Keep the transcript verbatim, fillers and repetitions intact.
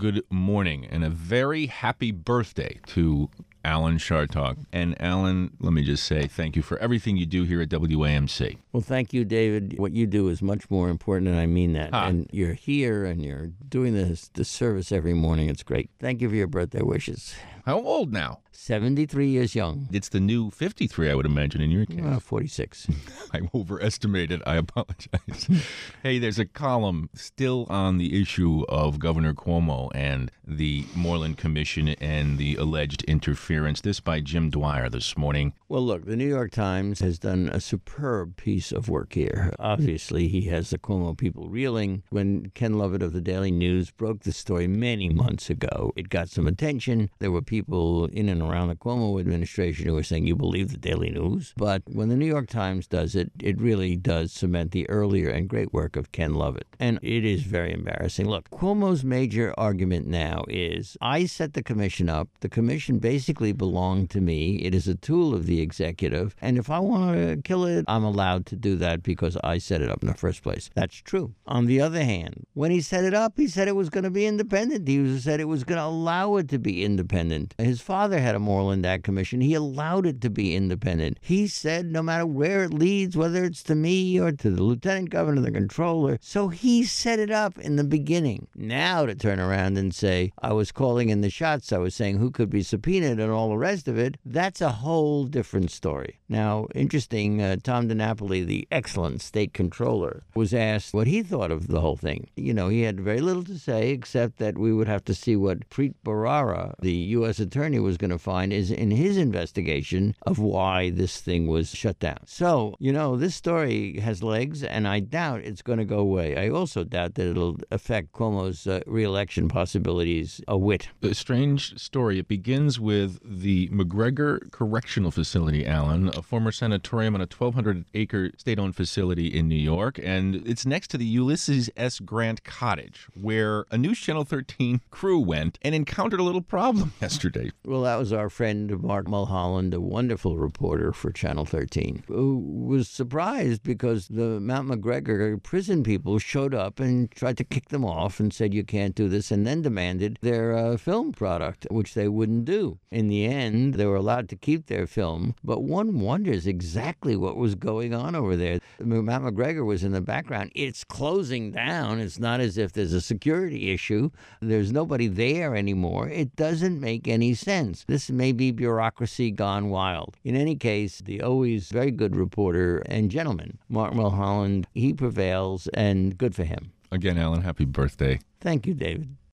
good morning and a very happy birthday to Alan Chartock. And Alan, let me just say thank you for everything you do here at W A M C. Well, thank you, David. What you do is much more important, and I mean that. Ha. And you're here, and you're doing this, this service every morning. It's great. Thank you for your birthday wishes. How old now? seventy-three years young. It's the new fifty-three, I would imagine, in your case. Uh, forty-six. I overestimated. I apologize. Hey, there's a column still on the issue of Governor Cuomo and the Moreland Commission and the alleged interference. This by Jim Dwyer this morning. Well, look, the New York Times has done a superb piece of work here. Obviously, he has the Cuomo people reeling. When Ken Lovett of the Daily News broke the story many months ago, it got some attention. There were people in and around the Cuomo administration who were saying, you believe the Daily News? But when the New York Times does it, it really does cement the earlier and great work of Ken Lovett. And it is very embarrassing. Look, Cuomo's major argument now is, I set the commission up. The commission basically belonged to me. It is a tool of the executive. And if I want to kill it, I'm allowed to do that because I set it up in the first place. That's true. On the other hand, when he set it up, he said it was going to be independent. He said it was going to allow it to be independent. His father had a Moreland Act commission. He allowed it to be independent. He said no matter where it leads, whether it's to me or to the lieutenant governor, the controller. So he set it up in the beginning. Now to turn around and say, I was calling in the shots, I was saying who could be subpoenaed and all the rest of it, that's a whole different story. Now, interesting, uh, Tom DiNapoli, the excellent state controller, was asked what he thought of the whole thing. You know, he had very little to say except that we would have to see what Preet Bharara, the U S attorney, was going to find is in his investigation of why this thing was shut down. So, you know, this story has legs, and I doubt it's going to go away. I also doubt that it'll affect Cuomo's uh, re-election possibilities a whit. A strange story. It begins with the McGregor Correctional Facility, Alan, a former sanatorium on a twelve hundred acre state-owned facility in New York, and it's next to the Ulysses S. Grant Cottage, where a News Channel thirteen crew went and encountered a little problem yesterday. Well, that was our friend Mark Mulholland, a wonderful reporter for Channel thirteen, who was surprised because the Mount McGregor prison people showed up and tried to kick them off and said, you can't do this, and then demanded their uh, film product, which they wouldn't do. In the end, they were allowed to keep their film, but one wonders exactly what was going on over there. Mount McGregor was in the background. It's closing down. It's not as if there's a security issue. There's nobody there anymore. It doesn't make any sense. This may be bureaucracy gone wild. In any case, the always very good reporter and gentleman, Mark Mulholland, he prevails, and good for him. Again, Alan, happy birthday. Thank you, David.